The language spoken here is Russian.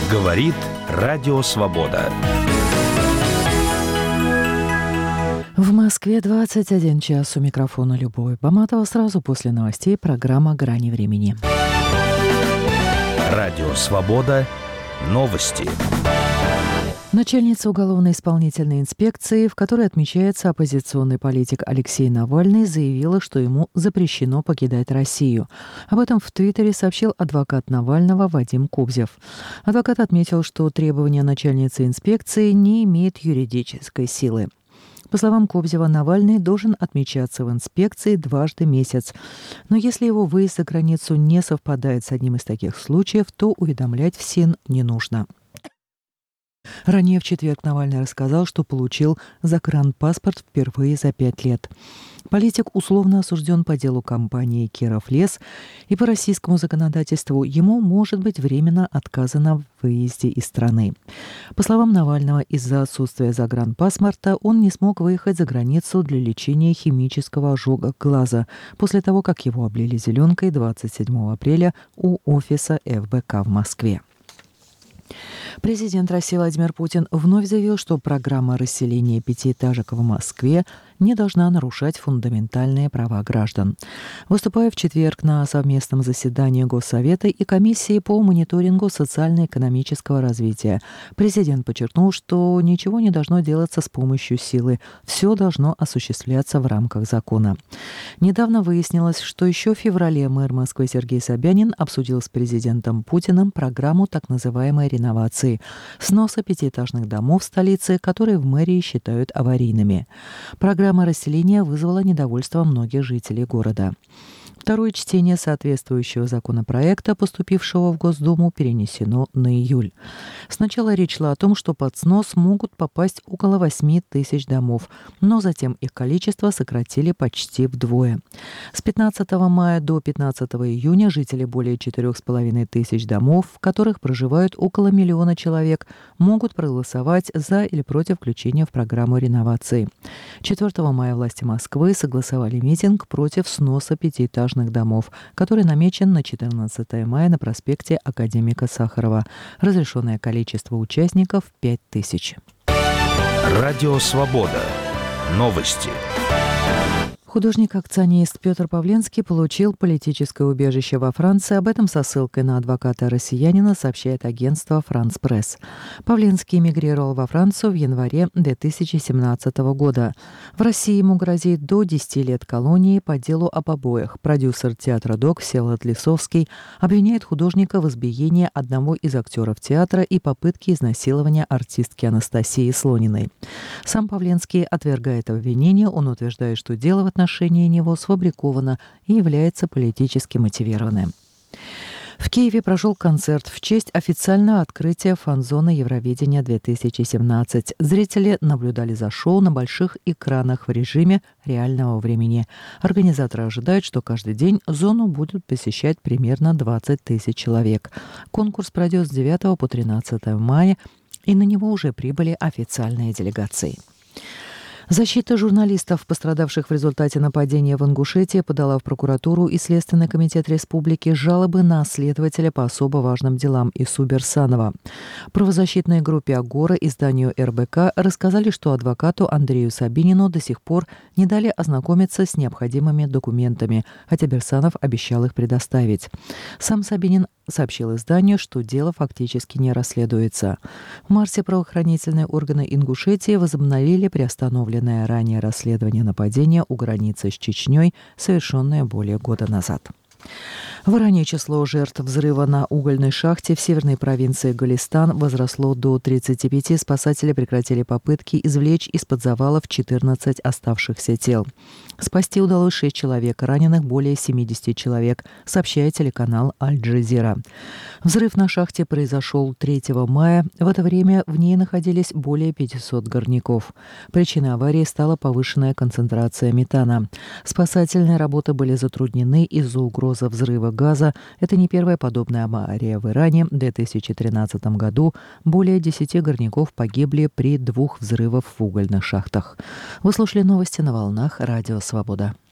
Говорит Радио Свобода. В Москве 21 час. У микрофона Любовь Баматова. Сразу после новостей программа «Грани времени». Радио Свобода. Новости. Начальница уголовно-исполнительной инспекции, в которой отмечается оппозиционный политик Алексей Навальный, заявила, что ему запрещено покидать Россию. Об этом в Твиттере сообщил адвокат Навального Вадим Кобзев. Адвокат отметил, что требования начальницы инспекции не имеют юридической силы. По словам Кобзева, Навальный должен отмечаться в инспекции дважды в месяц. Но если его выезд за границу не совпадает с одним из таких случаев, то уведомлять в СИН не нужно. Ранее в четверг Навальный рассказал, что получил загранпаспорт впервые за 5 лет. Политик условно осужден по делу компании «Кировлес», и по российскому законодательству ему может быть временно отказано в выезде из страны. По словам Навального, из-за отсутствия загранпаспорта он не смог выехать за границу для лечения химического ожога глаза после того, как его облили зеленкой 27 апреля у офиса ФБК в Москве. Президент России Владимир Путин вновь заявил, что программа расселения пятиэтажек в Москве не должна нарушать фундаментальные права граждан. Выступая в четверг на совместном заседании Госсовета и комиссии по мониторингу социально-экономического развития, президент подчеркнул, что ничего не должно делаться с помощью силы, все должно осуществляться в рамках закона. Недавно выяснилось, что еще в феврале мэр Москвы Сергей Собянин обсудил с президентом Путиным программу так называемой реновации, сноса пятиэтажных домов в столице, которые в мэрии считают аварийными. Программа расселения вызвала недовольство многих жителей города. Второе чтение соответствующего законопроекта, поступившего в Госдуму, перенесено на июль. Сначала речь шла о том, что под снос могут попасть около 8 тысяч домов, но затем их количество сократили почти вдвое. С 15 мая до 15 июня жители более 4,5 тысяч домов, в которых проживают около 1 миллиона человек, могут проголосовать за или против включения в программу реновации. 4 мая власти Москвы согласовали митинг против сноса пятиэтажных домов, который намечен на 14 мая на проспекте Академика Сахарова. Разрешенное количество участников – 5000. Радио Свобода. Новости. Художник-акционист Петр Павленский получил политическое убежище во Франции. Об этом со ссылкой на адвоката-россиянина сообщает агентство «Франс Пресс». Павленский эмигрировал во Францию в январе 2017 года. В России ему грозит до 10 лет колонии по делу об побоях. Продюсер театра «Док» Всеволод Лисовский обвиняет художника в избиении одного из актеров театра и попытке изнасилования артистки Анастасии Слониной. Сам Павленский отвергает обвинение. Он утверждает, что дело в отношении него сфабриковано и является политически мотивированным. В Киеве прошел концерт в честь официального открытия фан-зоны Евровидения-2017. Зрители наблюдали за шоу на больших экранах в режиме реального времени. Организаторы ожидают, что каждый день зону будут посещать примерно 20 тысяч человек. Конкурс пройдет с 9 по 13 мая, и на него уже прибыли официальные делегации. Защита журналистов, пострадавших в результате нападения в Ингушетии, подала в прокуратуру и Следственный комитет республики жалобы на следователя по особо важным делам Ису Берсанова. Правозащитной группе «Агора» изданию РБК рассказали, что адвокату Андрею Сабинину до сих пор не дали ознакомиться с необходимыми документами, хотя Берсанов обещал их предоставить. Сам Сабинин сообщил изданию, что дело фактически не расследуется. В марте правоохранительные органы Ингушетии возобновили приостановленное ранее расследование нападения у границы с Чечней, совершенное более года назад. В Иране число жертв взрыва на угольной шахте в северной провинции Голестан возросло до 35. Спасатели прекратили попытки извлечь из-под завалов 14 оставшихся тел. Спасти удалось 6 человек, раненых более 70 человек, сообщает телеканал Аль-Джазира. Взрыв на шахте произошел 3 мая. В это время в ней находились более 500 горняков. Причиной аварии стала повышенная концентрация метана. Спасательные работы были затруднены из-за угрозы взрыва газа. Это не первая подобная авария в Иране. В 2013 году более 10 горняков погибли при 2 взрывах в угольных шахтах. Вы слушали новости на волнах Радио Свобода.